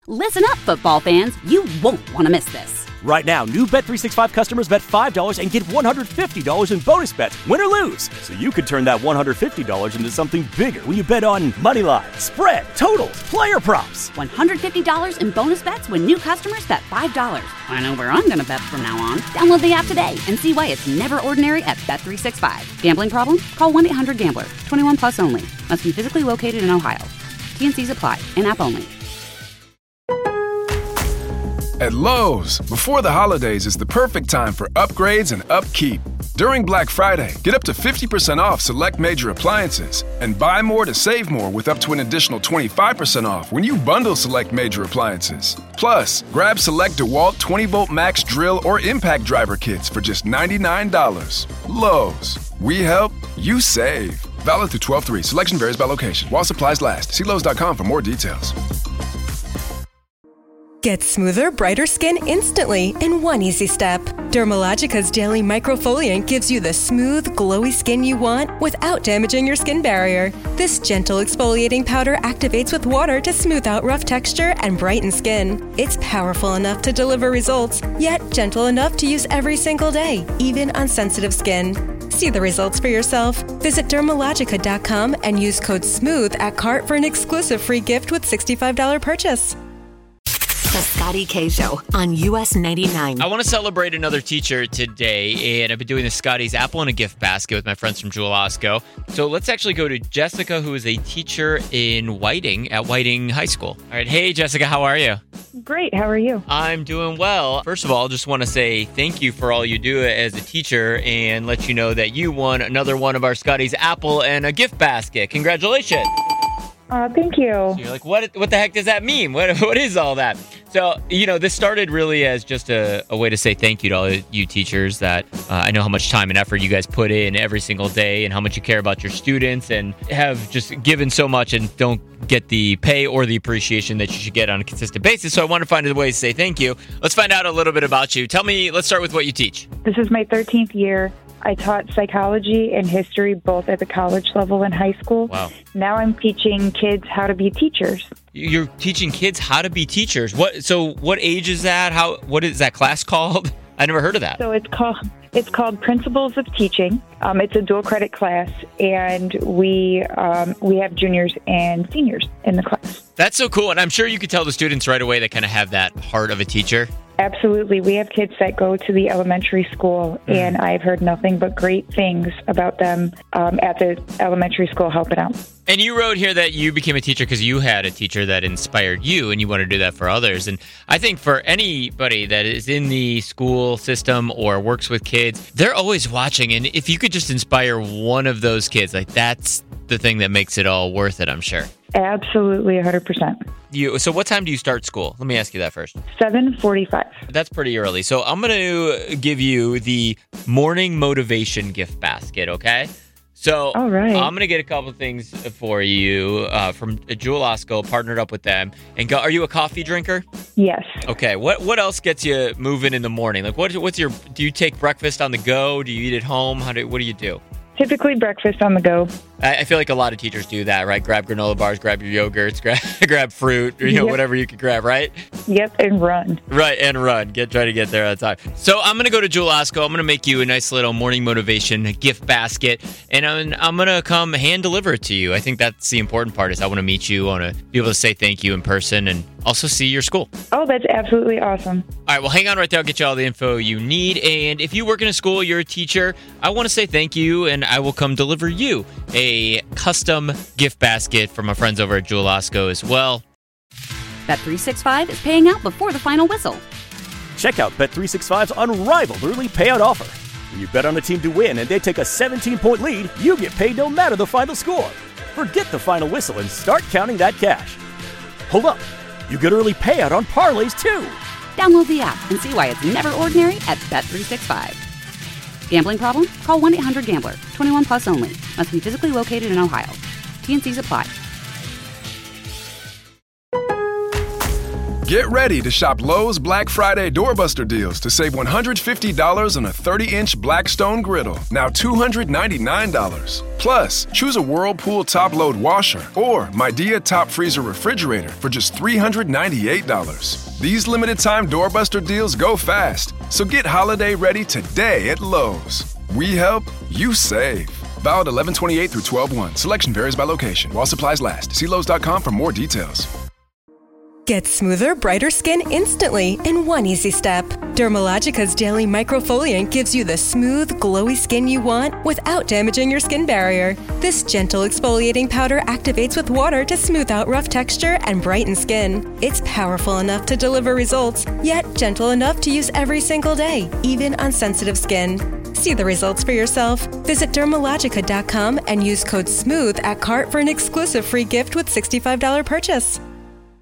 Listen up, football fans. You won't want to miss this. Right now, new Bet365 customers bet $5 and get $150 in bonus bets, win or lose. So you could turn that $150 into something bigger when you bet on money line, spread, totals, player props. $150 in bonus bets when new customers bet $5. I know where I'm going to bet from now on. Download the app today and see why it's never ordinary at Bet365. Gambling problem? Call 1-800-GAMBLER. 21 plus only. Must be physically located in Ohio. T&Cs apply. In-app only. At Lowe's, before the holidays is the perfect time for upgrades and upkeep. During Black Friday, get up to 50% off select major appliances and buy more to save more with up to an additional 25% off when you bundle select major appliances. Plus, grab select DeWalt 20-volt max drill or impact driver kits for just $99. Lowe's, we help, you save. Valid through 12/3. Selection varies by location. While supplies last. See Lowe's.com for more details. Get smoother, brighter skin instantly in one easy step. Dermalogica's daily microfoliant gives you the smooth, glowy skin you want without damaging your skin barrier. This gentle exfoliating powder activates with water to smooth out rough texture and brighten skin. It's powerful enough to deliver results, yet gentle enough to use every single day, even on sensitive skin. See the results for yourself. Visit Dermalogica.com and use code SMOOTH at cart for an exclusive free gift with $65 purchase. The Scotty K Show on US 99. I want to celebrate another teacher today, and I've been doing the Scotty's Apple in a Gift Basket with my friends from Jewel Osco. So let's actually go to Jessica, who is a teacher in Whiting at Whiting High School. All right. Hey, Jessica, how are you? Great. How are you? I'm doing well. First of all, just want to say thank you for all you do as a teacher and let you know that you won another one of our Scotty's Apple and a Gift Basket. Congratulations. Thank you. So you're like, what the heck does that mean? What is all that? So, this started really as just a way to say thank you to all you teachers that I know how much time and effort you guys put in every single day and how much you care about your students and have just given so much and don't get the pay or the appreciation that you should get on a consistent basis. So I want to find a way to say thank you. Let's find out a little bit about you. Let's start with what you teach. This is my 13th year. I taught psychology and history both at the college level and high school. Wow. Now I'm teaching kids how to be teachers. You're teaching kids how to be teachers. What age is that? What is that class called? I never heard of that. So it's called Principles of Teaching. It's a dual credit class, and we have juniors and seniors in the class. That's so cool, and I'm sure you could tell the students right away that kind of have that heart of a teacher. Absolutely. We have kids that go to the elementary school, and I've heard nothing but great things about them at the elementary school helping out. And you wrote here that you became a teacher because you had a teacher that inspired you, and you want to do that for others. And I think for anybody that is in the school system or works with kids, they're always watching. And if you could just inspire one of those kids, that's the thing that makes it all worth it, I'm sure. Absolutely, 100%. So what time do you start school? Let me ask you that first. 7:45. That's pretty early. So I'm going to give you the morning motivation gift basket, okay? So all right. I'm going to get a couple of things for you from Jewel Osco, partnered up with them. And are you a coffee drinker? Yes. Okay. What else gets you moving in the morning? Like do you take breakfast on the go? Do you eat at home? What do you do? Typically breakfast on the go. I feel like a lot of teachers do that, right? Grab granola bars, grab your yogurts, grab fruit, or, whatever you can grab, right? Yep, and run. Right, and run. Try to get there on time. So I'm going to go to Jewel Osco. I'm going to make you a nice little morning motivation gift basket, and I'm going to come hand deliver it to you. I think that's the important part is I want to meet you. I want to be able to say thank you in person and also see your school. Oh, that's absolutely awesome. All right, well, hang on right there. I'll get you all the info you need. And if you work in a school, you're a teacher, I want to say thank you, and I will come deliver you a custom gift basket from our friends over at Jewel Osco as well. Bet365 is paying out before the final whistle. Check out Bet365's unrivaled early payout offer. When you bet on a team to win and they take a 17-point lead, you get paid no matter the final score. Forget the final whistle and start counting that cash. Hold up. You get early payout on parlays, too. Download the app and see why it's never ordinary at Bet365. Gambling problem? Call 1-800-GAMBLER. 21 plus only. Must be physically located in Ohio. T&Cs apply. Get ready to shop Lowe's Black Friday Doorbuster deals to save $150 on a 30-inch Blackstone griddle, now $299. Plus, choose a Whirlpool top-load washer or Midea top freezer refrigerator for just $398. These limited-time Doorbuster deals go fast, so get holiday ready today at Lowe's. We help, you save. Valid 11/28 through 12/1. Selection varies by location. While supplies last. See Lowe's.com for more details. Get smoother, brighter skin instantly in one easy step. Dermalogica's Daily Microfoliant gives you the smooth, glowy skin you want without damaging your skin barrier. This gentle exfoliating powder activates with water to smooth out rough texture and brighten skin. It's powerful enough to deliver results, yet gentle enough to use every single day, even on sensitive skin. See the results for yourself. Visit Dermalogica.com and use code SMOOTH at cart for an exclusive free gift with $65 purchase.